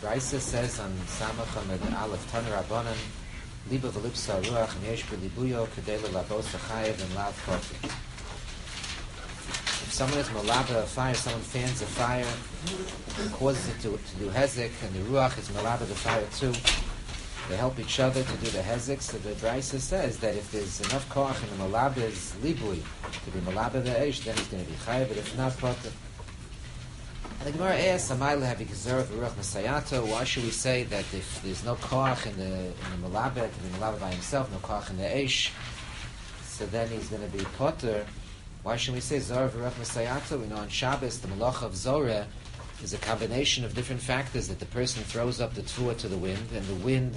Raisa says on Samach Amid Aleph Taner Rabbanan, Liba v'lipsa ruach v'yesh b'libuyo kedei l'labos v'chayev and lav kofi. If someone is malaba a fire, someone fans a fire, it causes it to do hezek, and the ruach is malaba the fire too. They help each other to do the hezek. So the Raisa says that if there's enough koach in the malaba's libui to be malaba the eish, then he's going to be chayev, but if not, potter. And the Gemara asks, "Amayla have yikazor v'ruach masayato?" Why should we say that if there's no koach in the malabed, to be malabed by himself, no koach in the eish, so then he's going to be potter? Why should we say zor v'ruach masayato? We know on Shabbos the malacha of zorah is a combination of different factors that the person throws up the tefua to the wind, and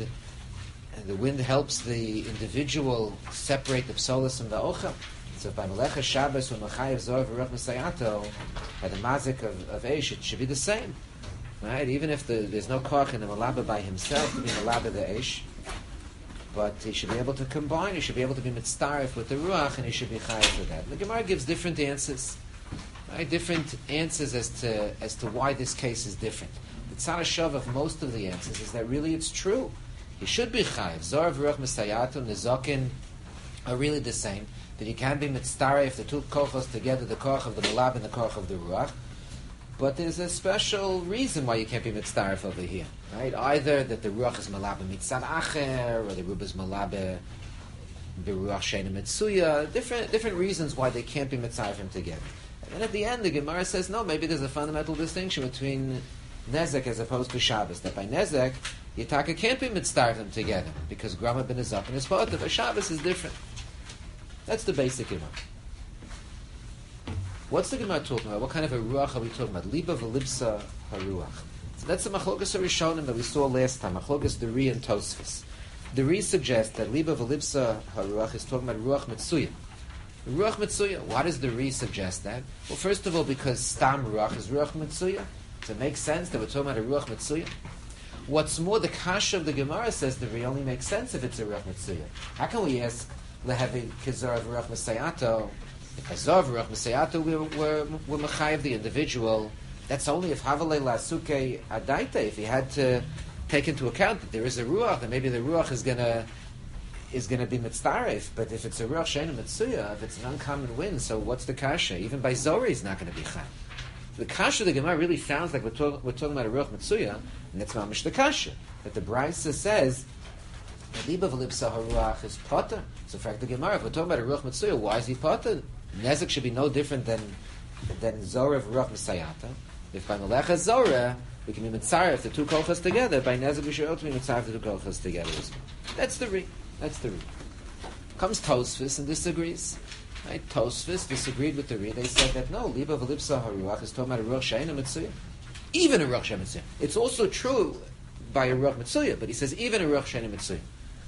the wind helps the individual separate the psolos from the ochel. So by Melecha Shabbos, when Mechayev Zor v'Ruach Masayato, by the mazik of Eish, it should be the same. Right? Even if there's no koch in the Malaba by himself to be Malaba the Eish, but he should be able to combine, he should be able to be mitzaref with the Ruach, and he should be Chayev for that. The Gemara gives different answers. Right? Different answers as to why this case is different. The Tzad HaShav of most of the answers is that really it's true. He should be Chayev. Zor v'Ruach Masayato, Nezokin are really the same. That you can be mitzdareh if the two kochos together, the koch of the malab and the koch of the ruach. But there's a special reason why you can't be mitzdareh over here, right? Either that the ruach is malab mitzad acher, or the ruach is malab beruach sheina mitzuya. Different reasons why they can't be mitzdareh together. And then at the end, the Gemara says, no, maybe there's a fundamental distinction between nezek as opposed to Shabbos. That by nezek, Yitaka can't be mitzdareh together because grama ben nezak and his potter. But Shabbos is different. That's the basic Gemara. What's the Gemara talking about? What kind of a ruach are we talking about? Liba v'lipsa haruach. So that's the machlokas harishonim that we saw last time. Machlokas the Ri and Tosfos. The Ri suggests that Liba v'lipsa haruach is talking about ruach mitzuya. Ruach mitzuya. Why does the Ri suggest that? Well, first of all, because stam ruach is ruach mitzuya. So it makes sense that we're talking about a ruach mitzuya. What's more, the kasha of the Gemara says the Ri only makes sense if it's a ruach mitzuya. How can we ask lehevi kizar v'ruach masayato? If kizar v'ruach masayato, we're mechayev the individual. That's only if havalei lasuke adaita. If he had to take into account that there is a ruach, then maybe the ruach is gonna be mitzdaref. But if it's a ruach sheina mitzuya, if it's an uncommon wind, so what's the kasha? Even by zori, is not going to be chayev. So the kasha of the Gemara really sounds like we're talking about a ruach mitzuya, and that's mamish the kasha that the Brisa says. Liba v'lipsa haruach is potter. So in fact, the Gemara, if we're talking about a ruach mitzuya, why is he potter? Nezek should be no different than zorah v'ruach misayata. If by melecha zorah we can be mitzareh if the two kochas together, by nezek we should also be mitzareh if the two kochas together as well. That's the Ri. Comes Tosfos and disagrees. Right? Tosfos disagreed with the Ri. They said that no, Liba v'lipsa haruach is talking about a ruach sheina mitzuya. Even a ruach sheina mitzuya. It's also true by a ruach mitzuya, but he says even a ruach sheina mitzuya.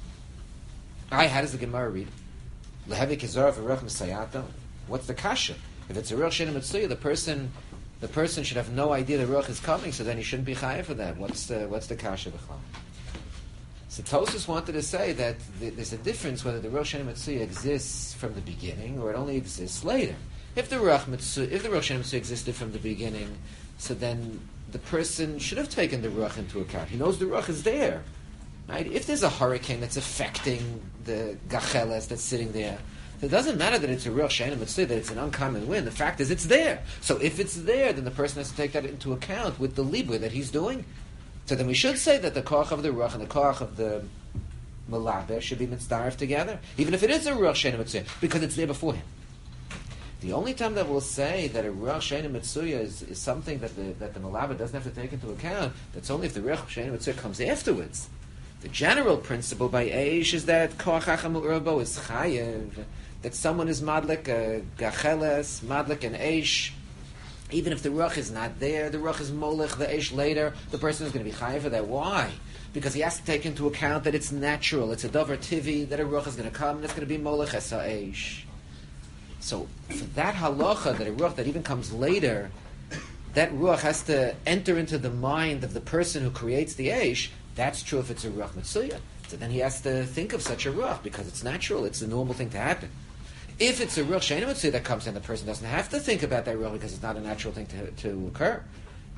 How does the Gemara read? Lehevi kizar v'ruach misayata. What's the kasha? If it's a ruach sheina mitzuya, the person should have no idea the ruach is coming, so then he shouldn't be chayav for that. What's the kasha b'chlam? So Tosfos wanted to say that there's a difference whether the ruach sheina mitzuya exists from the beginning or it only exists later. If the ruach sheina mitzuya existed from the beginning, so then the person should have taken the ruach into account. He knows the ruach is there. Right? If there's a hurricane that's affecting the gacheles that's sitting there, it doesn't matter that it's a ruach sheina mitzuya, that it's an uncommon wind. The fact is it's there. So if it's there, then the person has to take that into account with the libur that he's doing. So then we should say that the koach of the ruach and the koach of the malabeh should be mitzdaref together, even if it is a ruach sheina mitzuya, because it's there before him. The only time that we'll say that a ruach sheina mitzuya is something that the malabeh doesn't have to take into account, that's only if the ruach sheina mitzuya comes afterwards. The general principle by Eish is that koach hachamul urbo is chayev, that someone is madlik, gacheles, madlik and Eish. Even if the ruach is not there, the ruach is molech, the Eish later, the person is going to be chayev for that. Why? Because he has to take into account that it's natural, it's a davar tivi, that a ruach is going to come, and it's going to be molech es Eish. So for that halacha, that a ruach that even comes later, that ruach has to enter into the mind of the person who creates the Eish. That's true if it's a ruach mitzuya. So then he has to think of such a ruach because it's natural, it's a normal thing to happen. If it's a ruach sheina mitzuya that comes in, the person doesn't have to think about that ruach because it's not a natural thing to occur.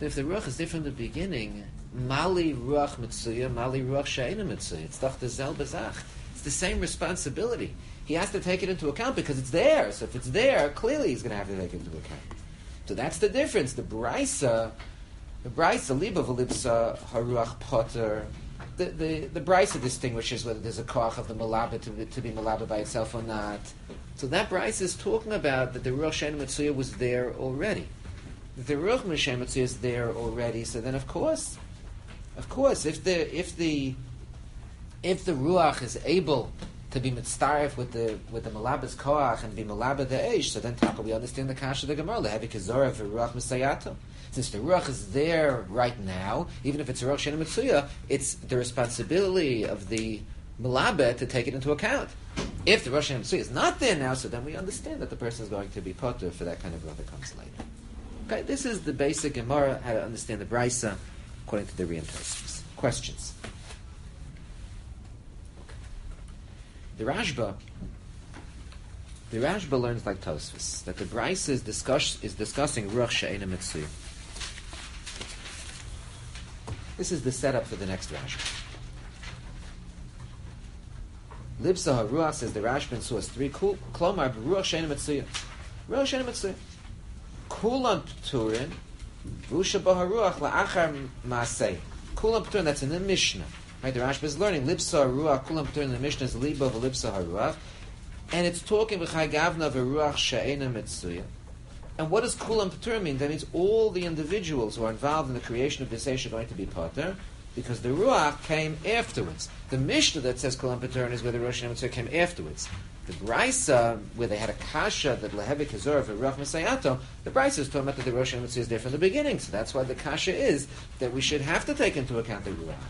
if the ruach is different in the beginning, mali ruach mitzuya, mali ruach she'ena mitzuya. It's doch the zel bezach. It's the same responsibility. He has to take it into account because it's there. So if it's there, clearly he's going to have to take it into account. So that's the difference. The brisa liba v'lipsa haruach potter. The brisa distinguishes whether there's a koach of the malaba to be malaba by itself or not. So that brisa is talking about that the ruach she'ena mitzuya was there already. The ruach she'ena mitzuya is there already. So then, of course, if the ruach is able to be mitzaref with the malabas koach and be malaba the eish, so then taka we understand the kasha of the Gemara lehevi kazora v'ruach misayato. Since the ruach is there right now, even if it's a ruach she'ena mitzuya, it's the responsibility of the malaba to take it into account. If the ruach she'ena mitzuya is not there now, so then we understand that the person is going to be potter for that kind of ruach that comes later. Okay, this is the basic Gemara, how to understand the brisa according to the Ri and Tosfos. Questions? The Rashba learns like Tosfos that the brisa is discussing ruach she'ena mitzuya. This is the setup for the next Rashba. Libsa haruach, says the Rashba in Source 3, klomar ruach she'ena mitzuya. Ruach she'ena mitzuya. Kulam pturin, v'usha b'haruach la'achar ma'aseh. Kulam pturin, that's in the Mishnah. Right, the Rashba is learning Libsa haruach. Kulam pturin in the Mishnah is liba v'libsa haruach, and it's talking v'chai gavna v'ruach she'ena mitzuya. And what does kulam pturin mean? That means all the individuals who are involved in the creation of this eish are going to be pater, because the ruach came afterwards. The Mishnah that says kulam pturin is where the ruach she'ena mitzuya came afterwards. The brisa, where they had a kasha that lehevi kazor v'ruach misayato, the brisa is talking about that the ruach she'ena mitzuya is there from the beginning. So that's why the kasha is that we should have to take into account the ruach.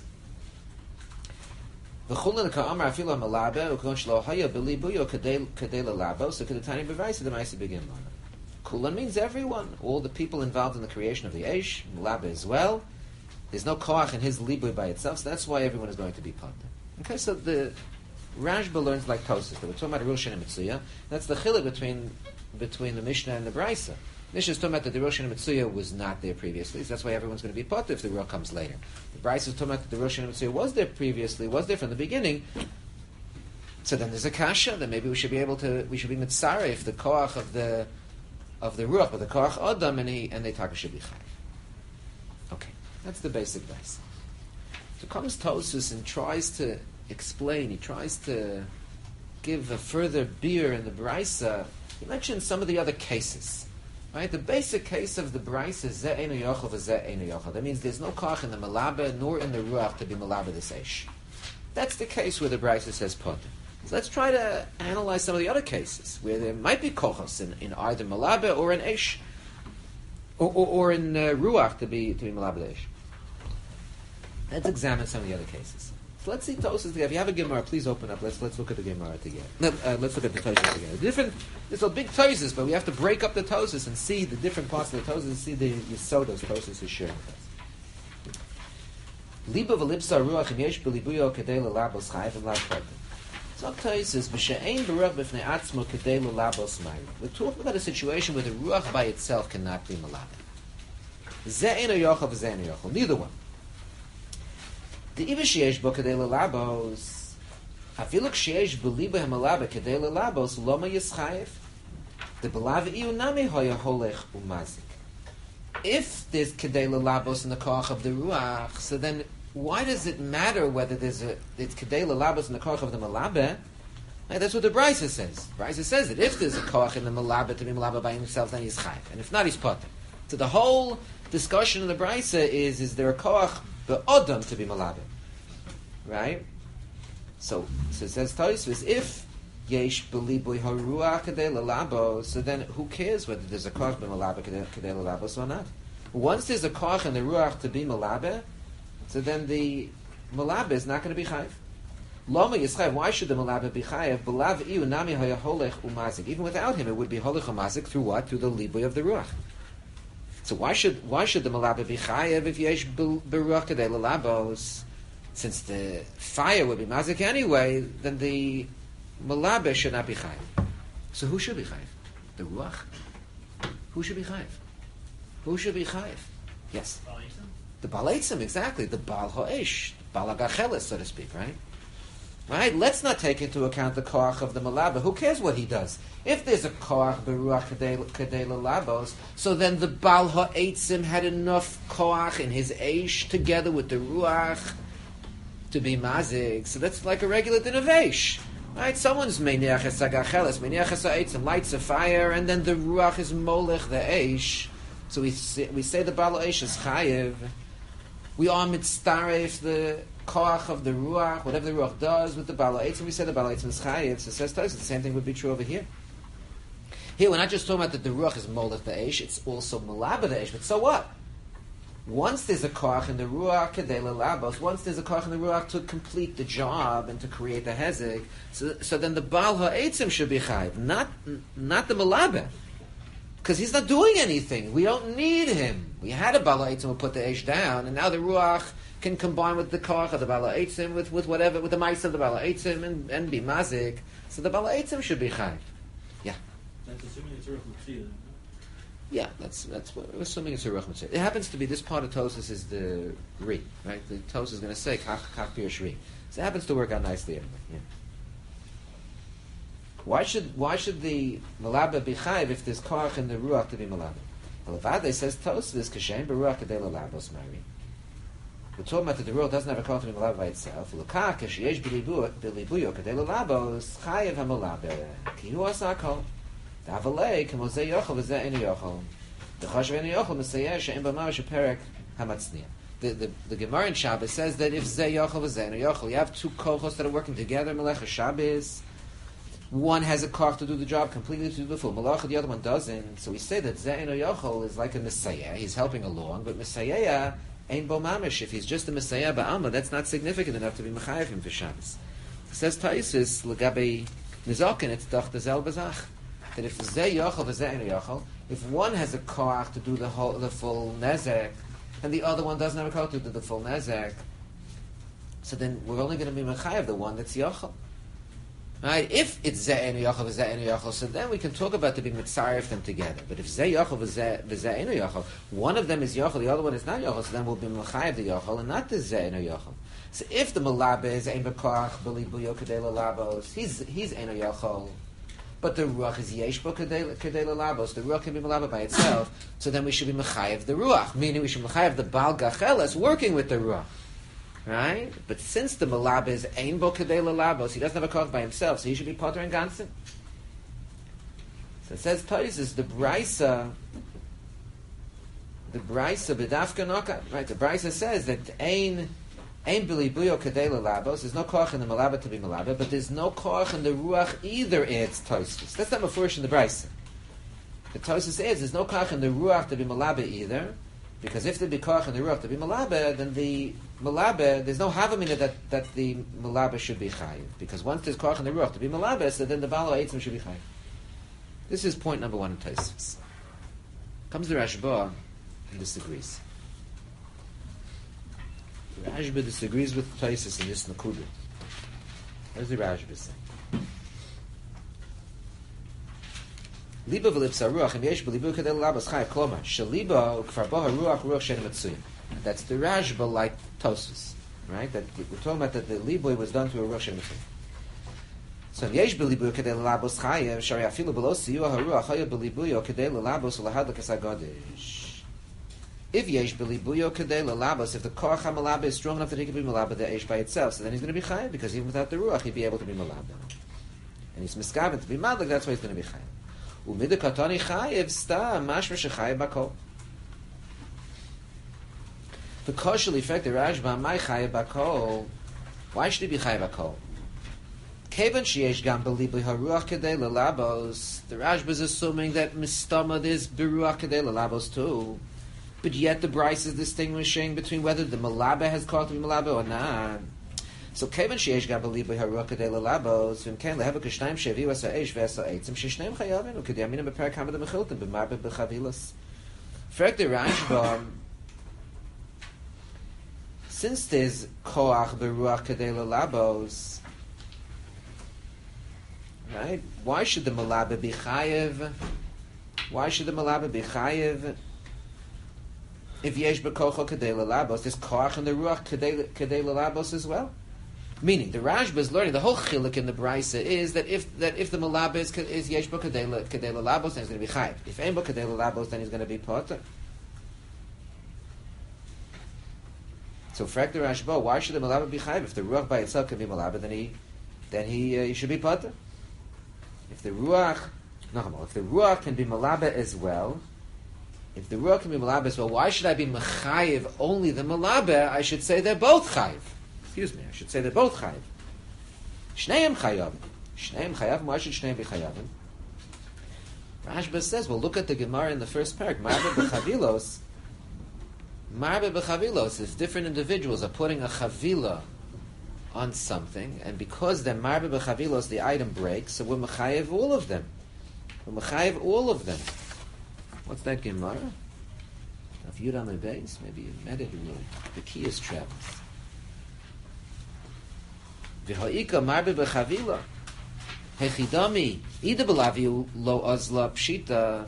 V'chulin ka'amar afilo malabe ukon shlo haya b'libuyo kadei lalabo. So kedetani b'vaisa the ma'isa begin lana. Kulan means everyone, all the people involved in the creation of the eish, malabe as well. There's no koach in his libui by itself, so that's why everyone is going to be potter. Okay, so the Rashba learns like Tosfos that we're talking about ruach she'ena mitzuya. That's the chiluk between the Mishnah and the brisa. Mishnah is talking about that the ruach she'ena mitzuya was not there previously, so that's why everyone's going to be potter if the ruach comes later. The brisa is talking about that the ruach she'ena mitzuya was there previously, was there from the beginning. So then there's a kasha that maybe we should be mitzareh if the koach of the ruach, but the koach adam and the taka should be chayv. Okay, that's the basic brisa. So comes Tosfos and tries to explain. He tries to give a further beer in the brisa. He mentions some of the other cases. Right, the basic case of the brisa is ze einu yochel v'ze einu yochel. That means there's no koach in the malaba nor in the ruach to be malaba this eish. That's the case where the brisa says potter. So let's try to analyze some of the other cases where there might be kochos in either malaba or in eish, or in ruach to be malaba eish. Let's examine some of the other cases. So let's see Tosfos together. If you have a Gemara, please open up. Let's look at the Gemara together. No, let's look at the Tosfos together. There's a big Tosfos, but we have to break up the Tosfos and see the different parts of the Tosfos and see the Yisodos Tosfos is sharing with us. Liba v'lipsa ruach im yesh b'libuyo kedei l'labos chayv and l'apot. So Tosfos b'she'ein b'ruach b'fnei atzmo kedei l'labos mayri. We're talking about a situation where the ruach by itself cannot be malaba. Ze eino yochel v'ze eino yochel. Neither one. The iba sheyesh bo kedei l'labos, afiluk sheyesh b'liba ha'malaba kedei l'labos, loma yischayev. The b'lav iu nami hoya holech umazik. If there's kedei l'labos in the koach of the ruach, so then why does it matter whether it's kedei l'labos in the koach of the malaba? Right, that's what the brisa says. Brisa says that if there's a koach in the malaba to be malaba by himself, then he's chayev, and if not, he's potter. So the whole discussion of the brisa is there a koach be'odam to be malaba, right? So it says Tosfos, if yesh b'libui haruach kedei l'labo, so then who cares whether there's a koach b'malaba kedei l'labos or not? Once there's a koach in the ruach to be malaba, so then the malaba is not going to be chayiv. Lama yischayev. Why should the malaba be chayiv? B'lav iu nami haya holech umazik. Even without him, it would be holech umazik through what? Through the libui of the ruach. So why should the malaba be chayev if yesh beruach kedei l'labos? Since the fire would be mazik anyway, then the malaba should not be chayev. So who should be chayev? The ruach. Who should be chayev? Who should be chayev? Yes. The Baal Eitzim, exactly. The Baal Ha'esh, Baal HaGacheles, so to speak, right? Right? Let's not take into account the koach of the malaba. Who cares what he does? If there's a koach beruach kadei lalabos, so then the Baal Ha'etzim had enough koach in his eish together with the ruach to be mazik. So that's like a regular din of eish. Right? Someone's meniach es hagacheles, meniach es ha'etzim, lights a fire, and then the ruach is molech the eish. So we say the Baal Ha'esh is chayev. We are mitztaref the koach of the ruach, whatever the ruach does with the Baal Ha'etzim. We say the Baal Ha'etzim is chayev. So it says the same thing would be true over here. Here we're not just talking about that the ruach is molech the eish; it's also malaba the eish. But so what? Once there's a koach in the ruach kedei lalabos, once there's a koach in the ruach to complete the job and to create the hezek, so then the Baal Ha'etzim should be chayev, not the malaba. Because he's not doing anything. We don't need him. We had a Baal Ha'etzim who put the Eish down, and now the Ruach can combine with the Koach of the Baal Ha'etzim, with whatever, with the mice of the Baal Ha'etzim, and be Mazik. So the Baal Ha'etzim should be Chayv. Yeah. That's assuming it's a Ruach Mitzvah. Yeah, that's what we're assuming it's a Ruach Mitzvah. It happens to be, this part of Tosas is the Ri, right? The Tosas is going to say Kach Pirush Ri. So it happens to work out nicely anyway. Yeah. Why should the malaba be chayiv if there's koach in the ruach to be malaba? Levade says Tosfos kashem beruach kadei lalabos mari. We're talking about that the ruach doesn't have a koach to be malaba by itself. L'kach kasheyesh bilibuyo kadei lalabos chayiv hamalaba ki hu asakol davalei k'mozei yochel v'zeh enu yochel d'chashav enu yochel mesayeh she'en b'mamash perek hamatzniya. The Gemara in Shabbos says that if zeh yochel v'zeh enu yochel, you have two kochos that are working together, Melech Shabbos. One has a koch to do the job completely, to do the full malacha, the other one doesn't. So we say that Ze'en Yochel is like a Messiah. He's helping along, but Messiah ain't bo mamish. If he's just a Messiah ba'alma, that's not significant enough to be mechayev him for Shabbos. Says Taisus, L'gabe Nizokin, it's doch the zel bazach. That if Ze Yochel v'Ze'en Yochel, if one has a koch to do the full nezek, and the other one doesn't have a koch to do the full nezek, so then we're only going to be mechayev the one that's Yochel. Right? If it's Ze'enu Yochel v'Ze'enu Yochel, so then we can talk about to be mitzaref them together. But if Ze Yochel v'Ze'enu Yochel, one of them is Yochel, the other one is not Yochel, so then we'll be mechayev the Yochel and not the Ze'enu Yochel. So if the malaba is ein b'koach b'libuyo kadei lalabos, he's enu Yochel, but the ruach is yesh bo kadei lalabos. The ruach can be malaba by itself, so then we should be mechayev the ruach, meaning we should mechayev the Baal Gacheles working with the ruach. Right? But since the malaba is ein bo kadei lalabos, he doesn't have a koch by himself, so he should be potter and ganzen. So it says Taisus, the Brisa b'dafka noka. Right? The Brisa says that ein bilibuyo kadei lalabos. There's no koch in the malaba to be malaba, but there's no koch in the ruach either. It's Taisus. That's not mafurish in the Brisa. The Taisus says there's no koch in the ruach to be malaba either. Because if there be koach in the ruach to be malaba, then the malaba, there's no havamina that the malaba should be chayiv. Because once there's koach in the ruach to be malaba, so then the Baal Ha'etzim should be chayiv. This is point number one in Tosfos. Comes the Rashba and disagrees. The Rashba disagrees with Tosfos in this nakuda. What does the Rashba say? Liba v'lipsa ruach im yesh b'libu kadei lalabos chayiv klomar shaliba ukfar bo haruach ruach she'en matzuyim. That's the Rashba like Tosfos, right? That we're talking about that the liboy was done to a ruach she'en matzuyim. So yesh b'libu kadei lalabos chayiv shari afilu below siyuah haruach chayiv b'libuyo kadei lalabos ulahad l'kasar godesh. If yesh b'libuyo kadei lalabos, if the koach hamalaba is strong enough that he can be malaba the eish by itself, so then he's going to be chayiv, because even without the ruach he'd be able to be malaba. And he's miskaven to be madlik, that's why he's going to be chayiv. Umida katani chayev sta mashma shechayev bakol. The koshel effect the Rashba my chayev bakol. Why should he be chayev bakol? Kevan sheyesh gam belibu haruach kedei lalabos. The Rashba is assuming that mistama is beruach kedei lalabos too, but yet the Bryce is distinguishing between whether the malaba has called to be malaba or not. So kevan sheyesh gam belibu haruach kadei lalabos v'imken leheva k'shnayim sheviu asa eish v'asa eitzim sheshneim chayavin u'kediyaminim b'perek hamad ha'mechiltim b'marbe b'chavilas. Frek the Rashba, since there's koach beruach kadei lalabos, right? Why should the malaba be chayev? Why should the malaba be chayev? if yesh b'kocho kadei lalabos, there's koach in the ruach kadei lalabos as well. Meaning, the Rashba is learning, the whole chiluk in the Brisa is that if the malaba is yesh bo kadei lalabos, then he's going to be chayiv. If ein bo kadei lalabos, then he's going to be potter. So, frag the Rashba, why should the malaba be chayiv? If the ruach by itself can be malaba, then he should be potter. If the ruach can be malaba as well, why should I be mechayiv only the malaba? I should say they're both chayiv. Excuse me, I should say they're both chayiv. Shneim chayav. Why should shneim be chayavim? Rashba says, well, look at the Gemara in the first parak. Marbe b'chavilos is different individuals are putting a chavila on something, and because they're marbe b'chavilos, the item breaks, so we're mechayiv all of them. What's that Gemara? If you'd on the base, maybe you met it in the Kiyas travels. V'ha'ika marbe b'chavila hechidami ida b'lavi lo azla pshita.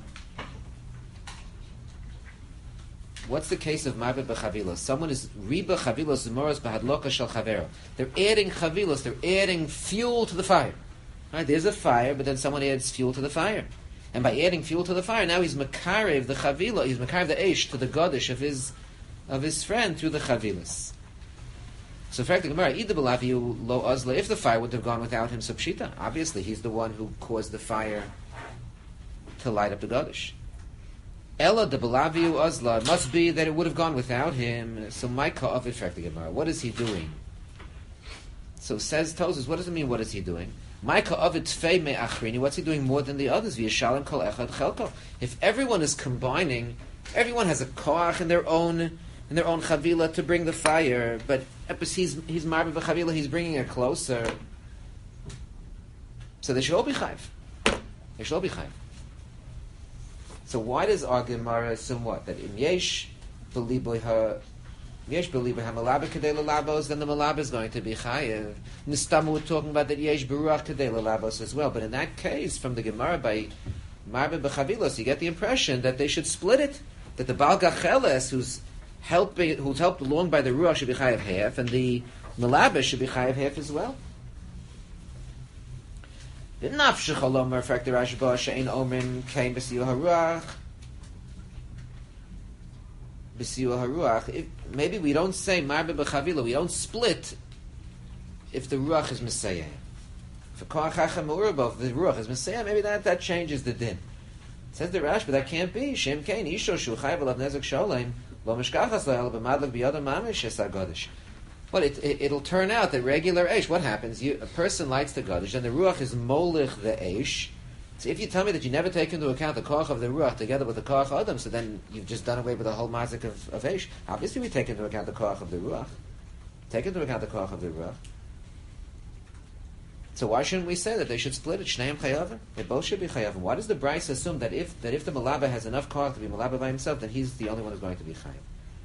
What's the case of marbe b'chavila? Someone is riba chavilos zemoros b'hadloka shel chavero. They're adding chavilos. They're adding fuel to the fire. Right? There's a fire, but then someone adds fuel to the fire. And by adding fuel to the fire, now he's makarev the chavila, he's makarev the eish to the godish of his friend through the chavilas. So, in fact, the Gemara, Ida b'laviu lo azla, if the fire would have gone without him, so pshita. Obviously, he's the one who caused the fire to light up the godish. Ella de b'laviu azla, it must be that it would have gone without him. So, Micah of it, in fact, the Gemara, what is he doing? So, tells us, what does it mean, what is he doing? Micah of it tfei me achrini, what's he doing more than the others? V'yashalim kol echad chelko. If everyone is combining, everyone has a koach in their own chavila to bring the fire, but he's marbe b'chavila, he's bringing it closer. So they should all be chayv. So why does our Gemara assume what? That in yesh b'liboy ha-malaba kadei lalabos, then the malaba is going to be chayiv. Nistam, we're talking about that yesh beruach kadei lalabos as well. But in that case, from the Gemara by marbe b'chavilos, you get the impression that they should split it. That the Baal Gacheles, who's helped along by the ruach, should be chayiv half, and the malaba should be chayiv half as well. The nafshech alomer, fact the Rashba she'ein omen came b'siyu haruach. Maybe we don't say marbe b'chavila, we don't split if the ruach is Messiah. If the ruach is Messiah, maybe that changes the din. Says the Rashba, that can't be. Shem kein isho shu chayv alav nezek sholem lo mishkachas lo b'madlik b'yadam mamish es hagodish. Well, it'll turn out that regular eish, what happens? A person lights the godish, and the ruach is molich the eish. So if you tell me that you never take into account the koach of the ruach together with the koach adam, so then you've just done away with the whole mazik of eish. Obviously, we take into account the koach of the ruach. Take into account the koach of the ruach. So why shouldn't we say that they should split it? Shneim chayavim. They both should be chayavim. Why does the Bryce assume that if the malaba has enough koach to be malaba by himself, then he's the only one who's going to be chayav?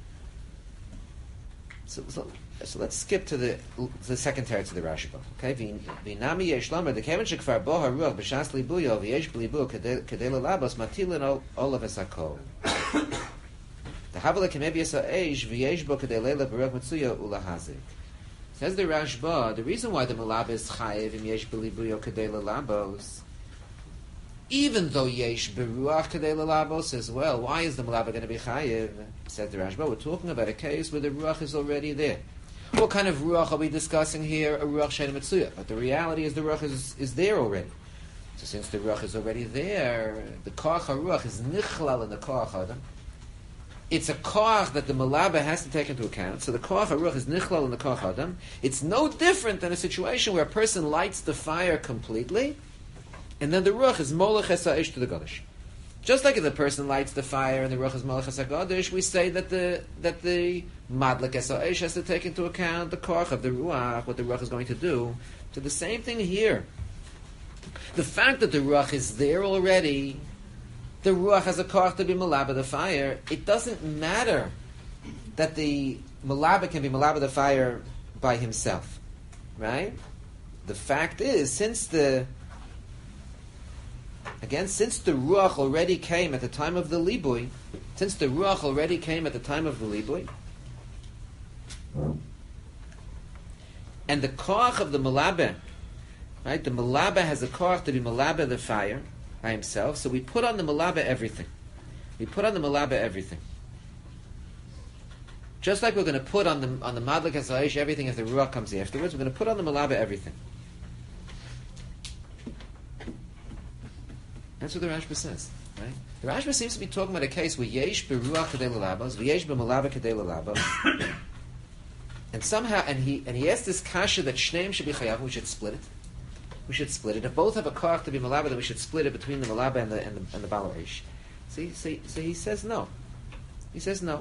So let's skip to the second teretz of the Rashba. Okay, v'nami yesh lamer the kemen shekfar bo haruach b'shas libuyo v'yesh b'libu kadei lalabos matilin olav esakol. The havala kemebi esa eish v'yesh bo kadei leila b'ruach mitzuya ulahazik. Says the Rashba, the reason why the malaba is chayiv im yesh b'libuyo kadei lalabos, even though yesh b'ruach kadei lalabos as well, why is the malaba going to be chayiv? Says the Rashba, we're talking about a case where the ruach is already there. What kind of ruach are we discussing here? A ruach she'ein mitzuya. But the reality is the ruach is there already. So since the ruach is already there, the koach haruach is nichlal in the koach adam. It's a koach that the malaba has to take into account. So the koach haruach is nichlal in the koach adam. It's no different than a situation where a person lights the fire completely, and then the ruach is molech es ha'esh to the godish. Just like if the person lights the fire and the ruach is molech es ha'godish, we say that the madlik es ha'esh has to take into account the koach of the ruach, what the ruach is going to do. So the same thing here. The fact that the ruach is there already, the ruach has a koach to be malaba the fire. It doesn't matter that the malaba can be malaba the fire by himself, right? The fact is, since the ruach already came at the time of the libui, Since the Ruach already came at the time of the Libui, and the koach of the Malabeh, right? The Malabeh has a koach to be Malabeh the fire by himself, so we put on the Malabeh everything. We put on the Malabeh everything. Just like we're going to put on the Madlik HaSa'ish everything if the Ruach comes afterwards, we're going to put on the Malabeh everything. That's what the Rashba says, right? The Rashba seems to be talking about a case where Yesh beruach kadei lalabos, v'yesh b'malabeh kadei lalabos, and somehow, and he asked this kasha that shneim should be chayav. We should split it. We should split it. If both have a koach to be malabeh, then we should split it between the malabeh and the bal eish. So he says no. He says no.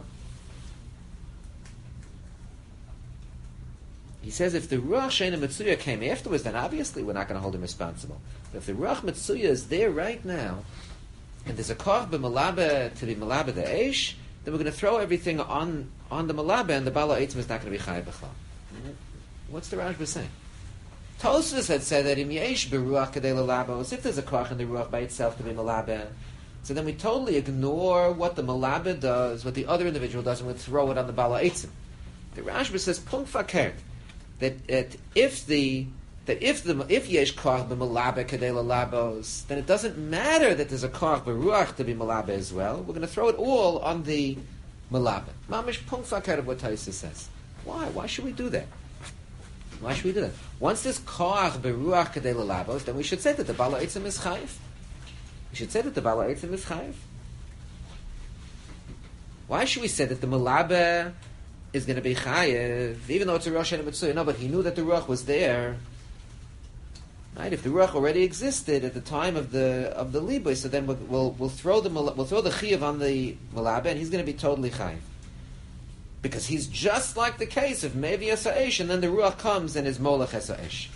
He says if the Ruach Sheina Mitzuya came afterwards, then obviously we're not going to hold him responsible. But if the Ruach Mitzuya is there right now, and there's a koch b'malabeh to be malabeh the eish, then we're going to throw everything on the malabeh, and the bala eitzim is not going to be chayav b'chal. What's the Rashba saying? Tosfos had said that im yesh beruach kadei lalabos, if there's a koch in the ruach by itself to be malabeh, so then we totally ignore what the malabeh does, what the other individual does, and we throw it on the bala eitzim. The Rashba says punkt fakert. That if yesh koch b'malabeh kadei lalabos, then it doesn't matter that there's a koch b'ruach to be malabeh as well. We're going to throw it all on the malabeh. Mamish punkt fakert of what Tosfos says. Why? Why should we do that? Why should we do that? Once there's koch b'ruach kadei lalabos, then we should say that the bala eitzim is chayiv. We should say that the bala eitzim is chayiv. Why should we say that the malabeh is going to be chayev, even though it's a Rosh and a Mitzuya? No, but he knew that the Ruach was there. Right? If the Ruach already existed at the time of the Libui, so then we'll throw the Chiyav on the Malabeh, and he's going to be totally chayev. Because he's just like the case of Mevi Ha'Sa'esh, and then the Ruach comes and is Molech Ha'Sa'esh.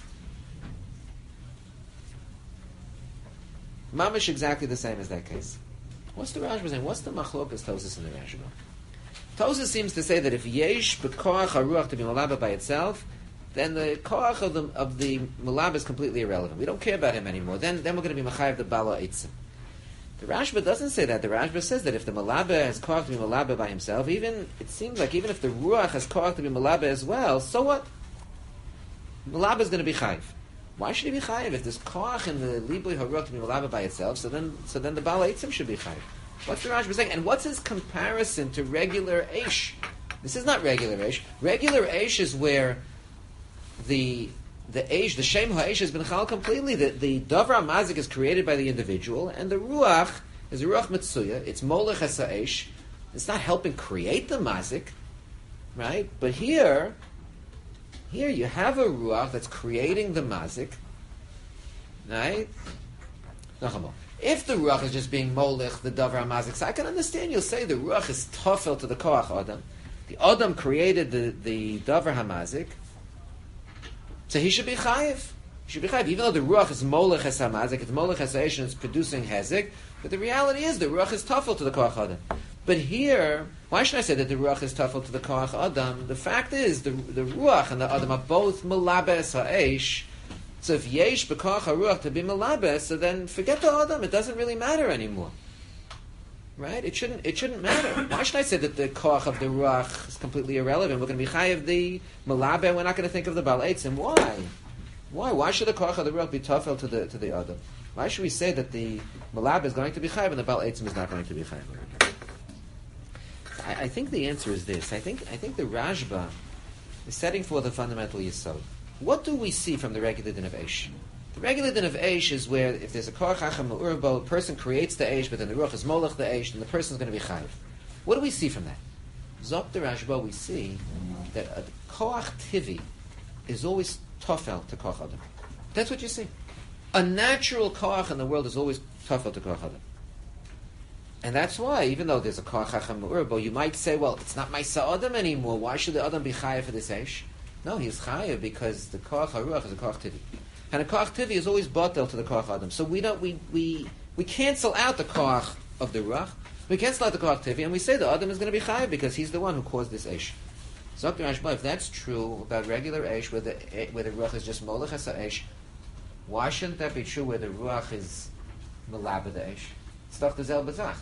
Mamish exactly the same as that case. What's the Rashba saying? What's the machlokas Tosfos in the Rashba? Tosfos seems to say that if yesh b'koach haruach to be malabeh by itself, then the koach of the malabeh is completely irrelevant. We don't care about him anymore. Then we're going to be machayev the bala eitzim. The Rashba doesn't say that. The Rashba says that if the malabeh has koach to be malabeh by himself, it seems like even if the ruach has koach to be malabeh as well, so what? Malabeh is going to be chayev. Why should he be chayev if there's koach in the libui haruach to be malabeh by itself? So then the bala eitzim should be chayev. What's the Rashba saying? And what's his comparison to regular Eish? This is not regular Eish. Regular Eish is where the Eish, the Shem HaEish has been chal completely. The Davar HaMazik is created by the individual, and the Ruach is a Ruach Mitzuya. It's Molech HaSa'esh. It's not helping create the Mazik, right? But here you have a Ruach that's creating the Mazik, right? Nachamol. If the Ruach is just being Molech, the Davar HaMazik, so I can understand you'll say the Ruach is Tofel to the Koach Adam. The Adam created the Davar HaMazik, so he should be Chayiv. He should be Chayiv. Even though the Ruach is Molech HaSamazik, it's Molech HaSa'ish, and it's producing Hezek, but the reality is the Ruach is Tofel to the Koach Adam. But here, why should I say that the Ruach is Tofel to the Koach Adam? The fact is, the Ruach and the Adam are both Malabes HaEish. So if yesh b'koach haruach to be malabes, so then forget the adam. It doesn't really matter anymore, right? It shouldn't matter. Why should I say that the koach of the ruach is completely irrelevant? We're going to be chayav the malabeh. We're not going to think of the bal eitzim. Why? Why should the koach of the ruach be tofel to the adam? Why should we say that the malabeh is going to be chayav and the bal eitzim is not going to be chayav? I think the answer is this. I think the Rashba is setting forth a fundamental yesod. What do we see from the regular din of Eish? The regular din of Eish is where if there's a Koach Hacham Ma'urbo, a person creates the Eish, but then the Ruach is Molech the Eish, then the person is going to be Chayiv. What do we see from that? Zok the Rashba, we see that a Koach Tivi is always Tofel to Koach Adam. That's what you see. A natural Koach in the world is always Tofel to Koach Adam. And that's why, even though there's a Koach Hacham Ma'urbo, you might say, well, it's not my Sa'adam anymore. Why should the Adam be Chayiv for this Eish? No, he's chayav because the koach haruach is a koach tivi, and a koach tivi is always batel to the koach adam. So we cancel out the koach of the ruach, we cancel out the koach tivi, and we say the adam is going to be chayav because he's the one who caused this eish. So if that's true about regular eish, where the ruach is just molech ha'eish, why shouldn't that be true where the ruach is melabed the eish? It's doch the zel bezach.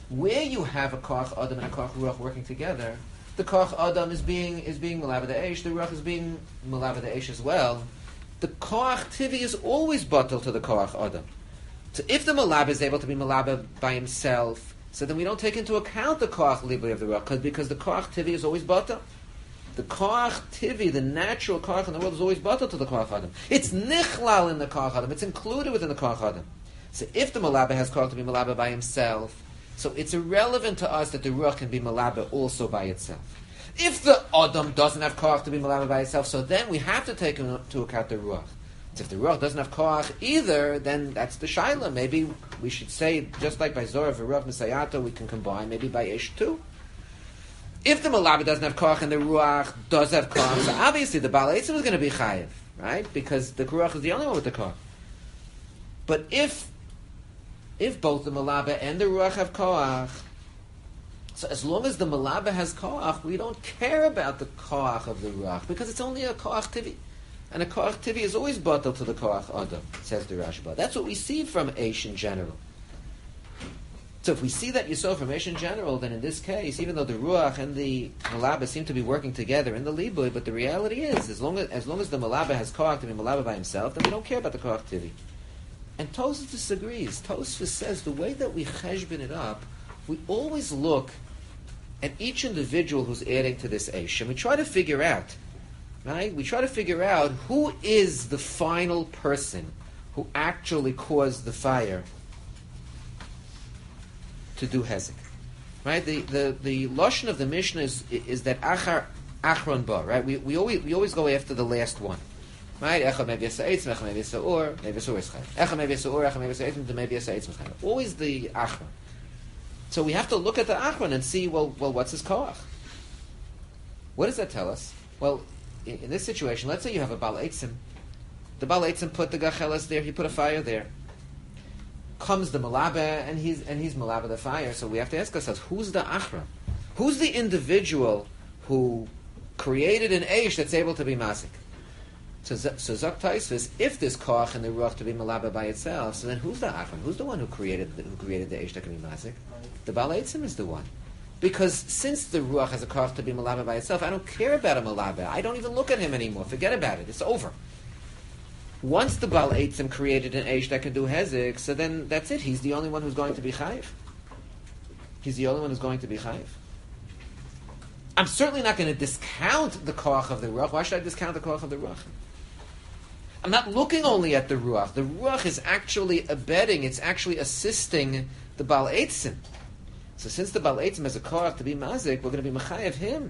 Where you have a koach adam and a koach ruach working together, the koach adam is being malabed the eish, the ruach is being malabed the eish as well. The koach tivi is always batal to the koach adam. So if the malabed is able to be malabed by himself, so then we don't take into account the koach libui of the ruach, because the koach tivi is always batal. The koach tivi, the natural koach in the world, is always batal to the koach adam. It's nichlal in the koach adam. It's included within the koach adam. So if the malabed has koach to be malabed by himself, so it's irrelevant to us that the ruach can be malabed also by itself. If the adam doesn't have koach to be malabed by itself, so then we have to take into account the ruach. So if the ruach doesn't have koach either, then that's the shaila. Maybe we should say, just like by Zohar v'ruach misayato, we can combine maybe by ish too. If the malabed doesn't have koach and the ruach does have koach, so obviously the Baal Eitzim is going to be chayiv, right? Because the ruach is the only one with the koach. But if both the malabed and the ruach have koach, so as long as the malabed has koach, we don't care about the koach of the ruach, because it's only a koach tivi. And a koach tivi is always batal to the koach adam, says the Rashba. That's what we see from Eish in general. So if we see that Yisod from Eish in general, then in this case, even though the ruach and the malabed seem to be working together in the libui, but the reality is, as long as the malabed has koach to be malabed by himself, then we don't care about the koach tivi. And Tosfos disagrees. Tosfos says the way that we cheshbon it up, we always look at each individual who's adding to this Eish, and we try to figure out, right? We try to figure out who is the final person who actually caused the fire to do hezek. Right? The lashon of the Mishnah is that achron ba. Right? We always go after the last one. Right? Echad maybe yasa eitz, echad maybe yasa or, maybe yasa or is chayv. Echad maybe yasa or, echad maybe yasa eitz, maybe yasa eitz mechayv. Always the achron. So we have to look at the achron and see, well, what's his koach? What does that tell us? Well, in this situation, let's say you have a Baal Eitzim. The Baal Eitzim put the gachelas there. He put a fire there. Comes the malabed, and he's malabed the fire. So we have to ask ourselves, who's the achron? Who's the individual who created an eish that's able to be masik? So Zok Tosfos, if this koach and the ruach to be malabed by itself, so then who's the achron? Who's the one who created the eish that can be masik? The Baal Eitzim is the one. Because since the ruach has a koach to be malabed by itself, I don't care about a malabed. I don't even look at him anymore. Forget about it. It's over. Once the Baal Eitzim created an eish that can do hezek, so then that's it. He's the only one who's going to be chayiv. He's the only one who's going to be chayiv. I'm certainly not going to discount the koach of the ruach. Why should I discount the koach of the ruach? I'm not looking only at the ruach. The ruach is actually abetting, it's actually assisting the Baal Eitzim. So since the Baal Eitzim has a koach to be mazik, we're going to be mechayev him.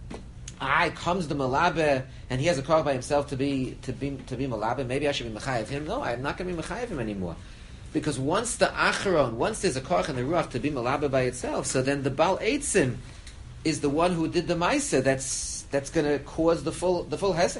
Comes the malabeh, and he has a koach by himself to be malabeh. Maybe I should be mechayev him. No, I'm not going to be mechayev him anymore, because once there's a koach in the ruach to be malabeh by itself, so then the Baal Eitzim is the one who did the ma'aseh. That's going to cause the full hezek.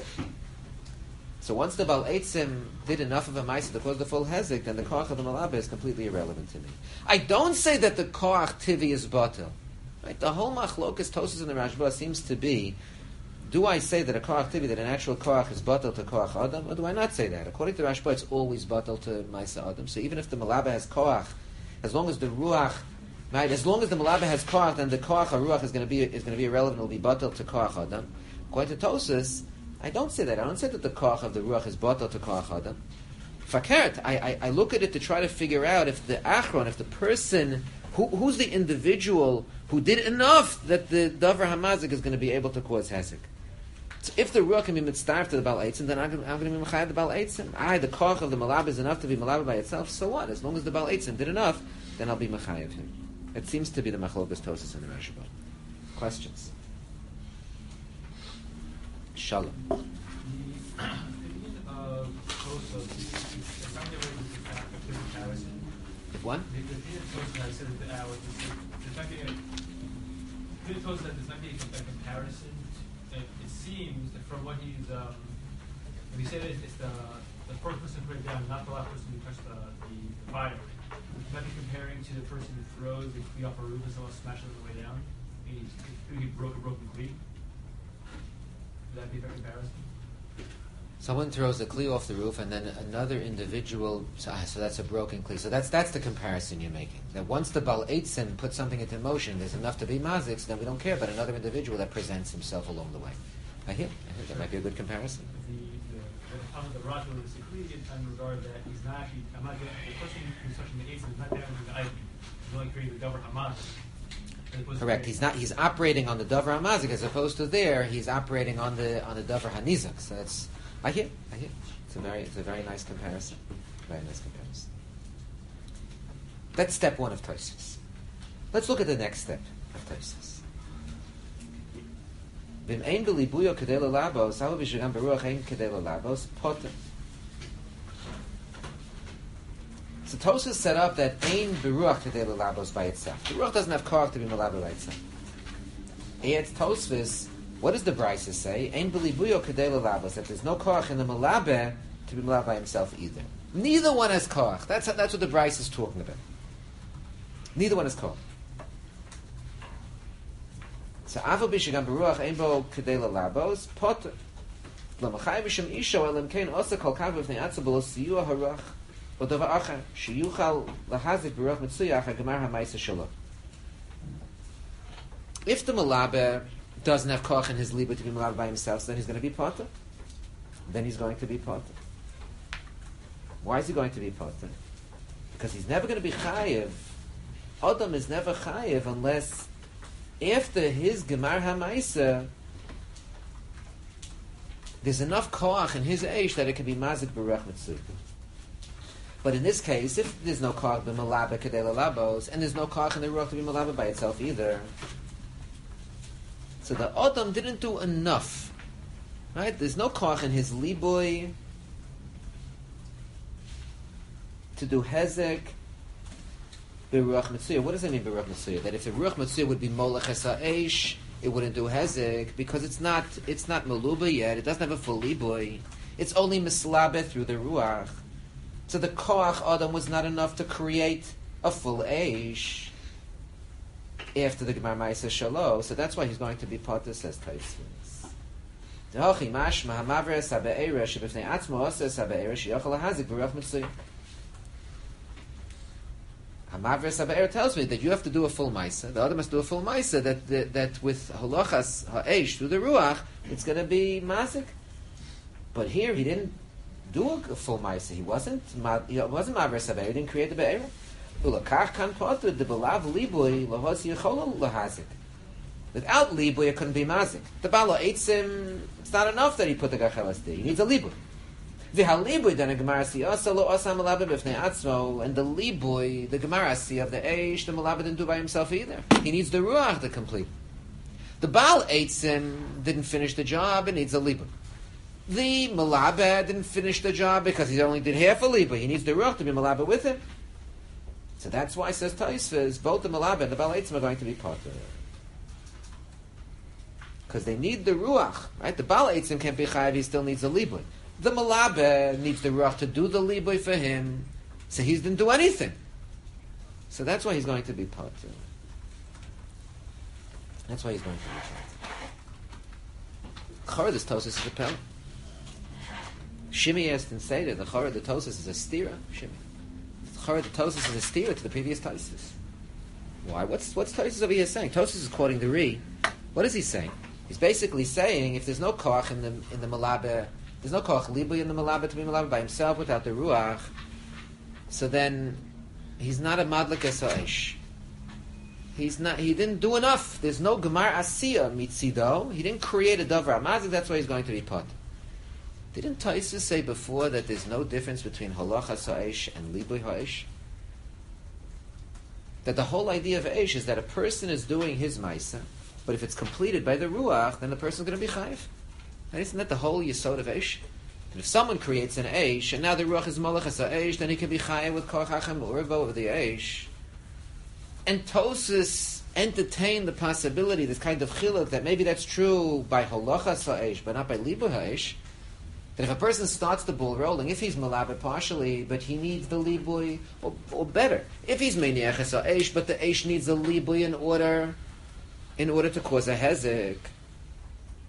So once the Baal Eitzim did enough of a ma'aseh to cause the full hezek, then the koach of the malabeh is completely irrelevant to me. I don't say that the koach tivi is batel. Right? The whole machlokas Tosfos in the Rashba seems to be: do I say that a koach tivi, that a natural koach, is batel to koach adam, or do I not say that? According to Rashba, it's always batel to ma'aseh adam. So even if the malabeh has koach, as long as the ruach, right, as long as the malabeh has koach, then the koach or ruach is going to be irrelevant. It will be batel to koach adam. According to Tosfos, I don't say that. I don't say that the koach of the ruach is batel to koach adam. Fakert, I look at it to try to figure out if the achron, if the person, who's the individual who did enough that the davar hamazik is going to be able to cause hezek. So if the ruach can be mitzdarf to the Baal Eitzim, then I'm going to be mechayev the Baal Eitzim. The koach of the malabeh is enough to be malabeh by itself. So what? As long as the Baal Eitzim did enough, then I'll be mechayev him. It seems to be the machlokas Tosfos in the Rashba. Questions? Shalom. If one? The fact that there's not being a comparison, it seems that from what he's, when he said it's the first person to put it down, not the last person who touched the fire, he's not comparing to the person who throws the kli off a roof and someone smashes it on the way down. He broke a broken kli. Would that be a fair comparison? Someone throws a kli off the roof, and then another individual. So that's a broken kli. So that's the comparison you're making. That once the Bal Eitzim puts something into motion, there's enough to be mazik. So then we don't care about another individual that presents himself along the way. I hear that might be a good comparison. The Raja will disagree in regard that he's not actually. The person who's touching the Eitzim is not damaging the item. He's only creating the Davar Hamazik. Correct. He's operating on the Davar Hamazik as opposed to there. He's operating on the Davar Hanizak. So that's. I hear. It's a very nice comparison. Very nice comparison. That's step one of Tosfos. Let's look at the next step of Tosfos. V'im ein b'libuyo kedei l'labos, ha'hu v'shegam beruach ein kedei l'labos, potem. So Tosfos set up that ein beruach kedei l'labos by itself. The ruach doesn't have koach to be malaba by itself. Yet Tosfos, what does the Brisa say? Ein b'libuyo kedei l'labos, that there's no koach in the malabe to be malaba by himself either. Neither one has koach. That's what the Brisa is talking about. Neither one has koach. So Aval b'shegam beruach ein bo kedei l'labos, potem. L'machai v'shem isho elim kein osa kol kav v'fnei atza b'lo siyua haruach Odavar acher sheyuchal lahazik beruach mitzuyach hagemar ha'maisa shelo. If the malaber doesn't have koch in his liba to be malaber by himself, so then he's going to be potter. Then he's going to be potter. Why is he going to be potter? Because he's never going to be chayiv. Adam is never chayiv unless after his gemar ha'maisa there's enough koach in his eish that it can be mazik beruach mitzuyach. But in this case, if there's no koach b'malaba kedei l'labos, and there's no koach in the ruach to be malaba by itself either, so the Adam didn't do enough, right? There's no koach in his liboy to do hezek b'ruach mitzuyah. What does that mean b'ruach mitzuyah? That if the ruach mitzuyah would be molech es ha'esh, it wouldn't do hezek because it's not meluba yet. It doesn't have a full liboy. It's only mislabe through the ruach. So the koach Adam was not enough to create a full eish after the Gemar Ma'aseh Shalo. So that's why he's going to be potter, says Tosfos. Dehochi mashma hamavres habe'era shebifnei atzmo oses habe'era sheyochel lahazik b'ruach mitzuyah. Hamavres habe'era tells me that you have to do a full ma'aseh. The Adam must do a full ma'aseh that with halachas ha'eish through the ruach it's going to be mazik. But here he didn't do a full ma'aseh. He wasn't mavres habe'era. He didn't create the be'era. Ulakach kan potter the belav liboy lahos yecholol lahazik. Without liboy, it couldn't be mazik. The bala eitzim. It's not enough that he put the gachelas there. He needs a liboy. V'hal liboy then a gemara siyasa lo asam malabe b'fnei atzmo, and the liboy, the gemara si of the eish, the malabe didn't do by himself either. He needs the ruach to complete. The bal eitzim didn't finish the job and needs a liboy. The malabe didn't finish the job because he only did half a liboy. He needs the ruach to be malabe with him. So that's why, says Tosfos, both the malabe and the bal eitzim are going to be potter. Because they need the ruach, right? The bal eitzim can't be chayav; he still needs a liboy. The malabe needs the ruach to do the liboy for him, so he didn't do anything. So that's why he's going to be potter. That's why he's going to be potter. Chor, this Tosfos is a pel. Shimi asked and say that the Chor, the Tosfos is a stira. Shimi. The Chor, the Tosfos is a stira to the previous Tosfos. Why? What's Tosfos over here saying? Tosfos is quoting the Ri. What is he saying? He's basically saying if there's no koach in the malabe, there's no koach liboy in the malabe to be malabe by himself without the ruach, so then he's not a madlik es ha'esh. He didn't do enough. There's no gemar asiya mitzido. He didn't create a davar amazik. That's why he's going to be pot. Didn't Tosfos say before that there's no difference between halachas ha'esh and liboy ha'esh? That the whole idea of eish is that a person is doing his ma'isa, but if it's completed by the ruach, then the person's going to be chayiv. And isn't that the whole yesod of eish? That if someone creates an eish, and now the ruach is molech as eish, then he can be chayiv with koach hachem urvo of the eish. And Tosfos entertained the possibility, this kind of chiluk, that maybe that's true by halachas ha'eish, but not by libo ha'eish. That if a person starts the ball rolling, if he's malabe partially, but he needs the liboy, or better, if he's meniach ha'eish, but the eish needs the liboy in order to cause a hezek.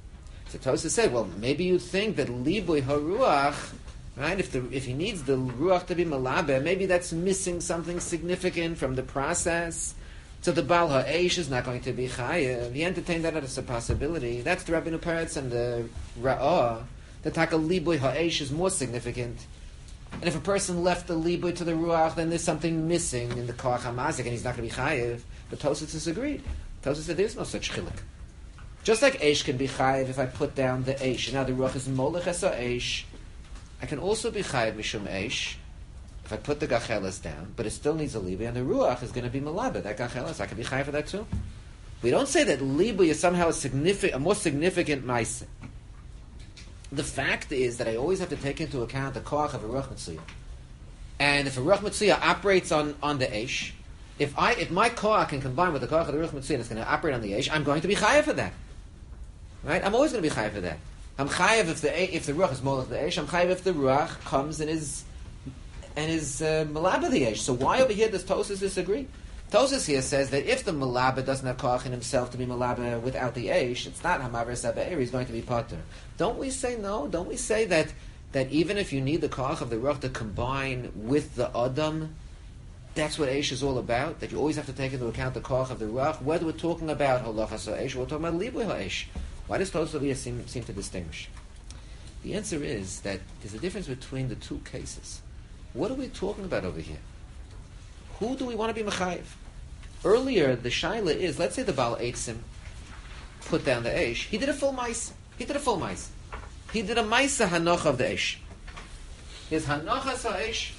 So Tosfos said, well, maybe you'd think that libui haruach, right? If he needs the ruach to be malabe, maybe that's missing something significant from the process. So the Baal Ha'esh is not going to be chayev. He entertained that as a possibility. That's the Rabbeinu Peretz and the Ra'ah. The taka libui Ha'esh is more significant. And if a person left the libui to the ruach, then there's something missing in the koach hamazik, and he's not going to be chayev. But Tosfos disagreed. Tosfos said there's no such chiluk. Just like Eish can be chayev if I put down the Eish, and now the ruach is molech es Eish, I can also be chayev mishum Eish if I put the gachelas down, but it still needs a libui, and the ruach is going to be malabed, that gachelas, I can be chayev for that too. We don't say that libui is somehow a more significant ma'aseh. The fact is that I always have to take into account the koach of a ruach mitzuyah. And if a ruach mitzuyah operates on the Eish, if my koach can combine with the koach of the ruach mitzuyah and it's going to operate on the Eish, I'm going to be chayev for that. Right? I'm always going to be chayev for that. I'm chayev if the ruach is molech the Eish. I'm chayev if the ruach comes and is malabah the Eish. So why over here does Tosfos disagree? Tosfos here says that if the malabah doesn't have koach in himself to be malabah without the Eish, it's not hamaver sabe'er, he's going to be potter. Don't we say no? Don't we say that even if you need the koach of the ruach to combine with the adam, that's what Eish is all about? That you always have to take into account the koach of the ruach, whether we're talking about halachas ha'Eish or we're talking about libui ha'Eish. Why does Tosfos seem to distinguish? The answer is that there's a difference between the two cases. What are we talking about over here? Who do we want to be mechayev? Earlier, the shaila is, let's say the Baal Eitzim put down the Eish. He did a full mice. He did a maisa hanocha of the Eish. His hanochas ha'Eish,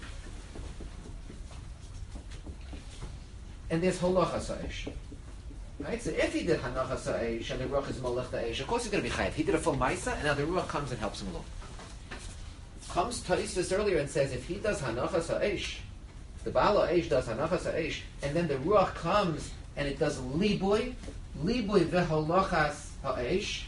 and there's halachas ha'Eish. Right? So if he did hanachas ha'Eish and the ruach is molech the Eish, of course he's going to be chayev. He did a full maisa, and now the ruach comes and helps him along. Comes Tosfos earlier and says if he does hanachas ha'Eish, the Baal Ha'Eish does hanachas ha'Eish, and then the ruach comes and it does libui v'halachas ha'Eish,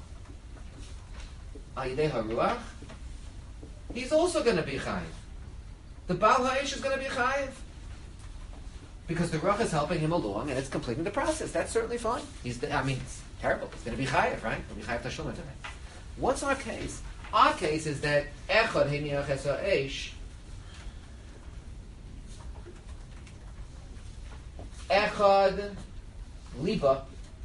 ayidei haruach, he's also going to be chayev. The Baal Ha'Eish is going to be chayev. Because the ruach is helping him along and it's completing the process. That's certainly fine. It's terrible. He's going to be chayev, right? He'll be chayev tashlumin today. What's our case? Our case is that echad hiniach es ha'Eish, echad liba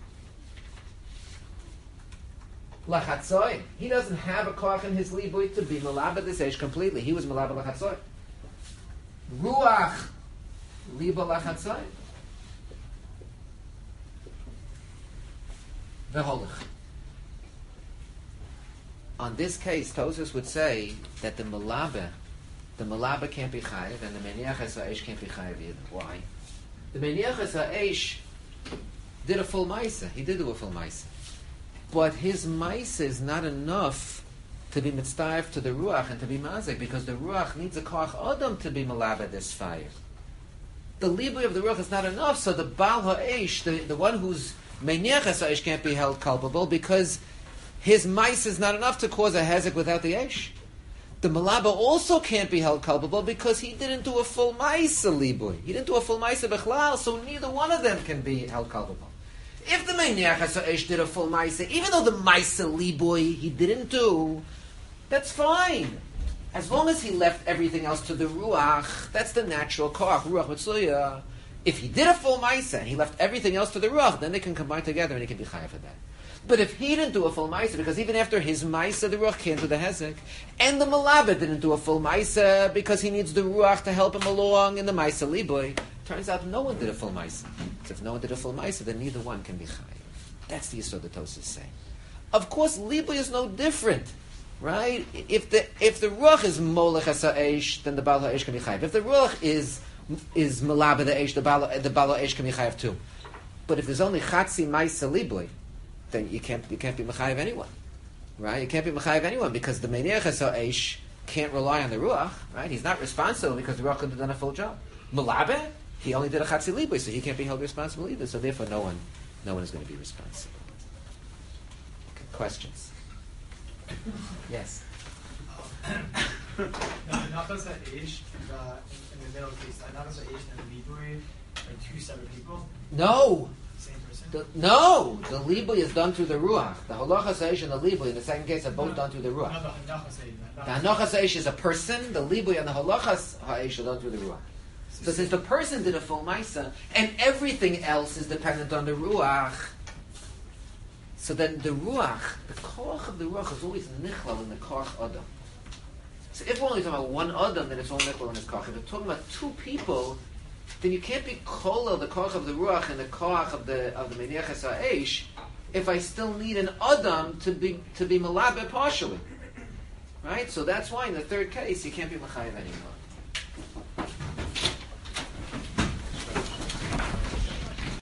lachatzoy. He doesn't have a koach in his libui to be malabed this Eish completely. He was malabed lachatzoy. Ruach liba lachatzoy. V'holech. On this case, Tosfos would say that the malabeh can't be chayev, and the meniach es ha'Eish can't be chayev either. Why? The meniach es ha'Eish did a full maisa. He did do a full maisa. But his maisa is not enough to be mitzvah to the ruach and to be mazik, because the ruach needs a koach adam to be malabed this fire. The libui of the ruach is not enough, so the Baal Ha'Eish, the one whose meniach es ha'Eish can't be held culpable, because his mice is not enough to cause a hezek without the Eish. The malaba also can't be held culpable because he didn't do a full maisa libui. He didn't do a full maisa bechlal, so neither one of them can be held culpable. If the meniach es ha'Eish did a full maisa, even though the maisa libui he didn't do, that's fine. As long as he left everything else to the ruach, that's the natural koach, ruach mitzuyah. If he did a full maisa and he left everything else to the ruach, then they can combine together and he can be chayav for that. But if he didn't do a full maisa, because even after his maisa, the ruach can't do the hezek, and the malabed didn't do a full maisa because he needs the ruach to help him along in the maisa libui, turns out no one did a full maisa. So if no one did a full maisa, then neither one can be chayav. That's the yisod that Tosfos is saying. Of course, libui is no different, right? If the ruach is molech es ha'Eish, then the Baal Ha'Eish can be chayav. If the ruach is malabed the Eish, the Baal Ha'Eish can be chayav too. But if there's only chatzi maisa libui, then you can't be mechayev anyone, right? You can't be mechayev anyone because the meniach es ha'Eish can't rely on the ruach, right? He's not responsible because the ruach could have done a full job. Malabeh, he only did a chatzi libui, so he can't be held responsible either. So therefore, no one is going to be responsible. Okay, questions? Yes. Not as that Eish, in the middle case, not as that Eish and the libui are two separate people. No. Same person. No, the libui is done through the ruach. The halachas ha'esh and the libui in the second case are both done through the ruach. The hanachas ha'esh is a person. The libui and the halachas ha'esh are done through the ruach. So since the person did a full ma'isa and everything else is dependent on the ruach, so then the ruach, the koach of the ruach is always nichlal in the koach adam. So if we're only talking about one adam, then it's all nichlal in his koach. If we're talking about two people, then you can't be kolel the koach of the ruach and the koach of the meniachas ha'esh if I still need an adam to be malabe partially, right? So that's why in the third case you can't be mechayev anymore.